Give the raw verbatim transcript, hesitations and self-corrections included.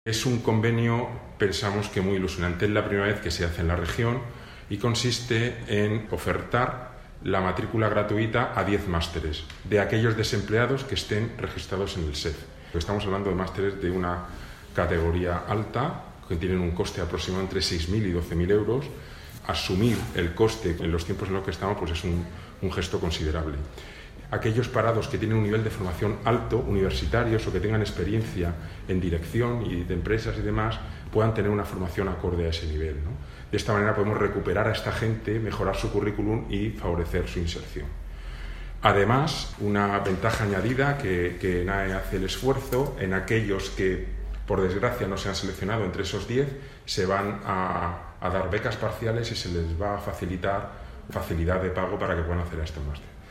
Es un convenio, pensamos que muy ilusionante, es la primera vez que se hace en la región y consiste en ofertar la matrícula gratuita a diez másteres de aquellos desempleados que estén registrados en el S E F. Estamos hablando de másteres de una categoría alta que tienen un coste aproximado entre seis mil y doce mil euros. Asumir el coste en los tiempos en los que estamos pues es un, un gesto considerable. Aquellos parados que tienen un nivel de formación alto, universitarios o que tengan experiencia en dirección y de empresas y demás, puedan tener una formación acorde a ese nivel, ¿no? De esta manera podemos recuperar a esta gente, mejorar su currículum y favorecer su inserción. Además, una ventaja añadida que, que N A E hace el esfuerzo en aquellos que, por desgracia, no se han seleccionado entre esos diez, se van a, a dar becas parciales y se les va a facilitar facilidad de pago para que puedan hacer este máster.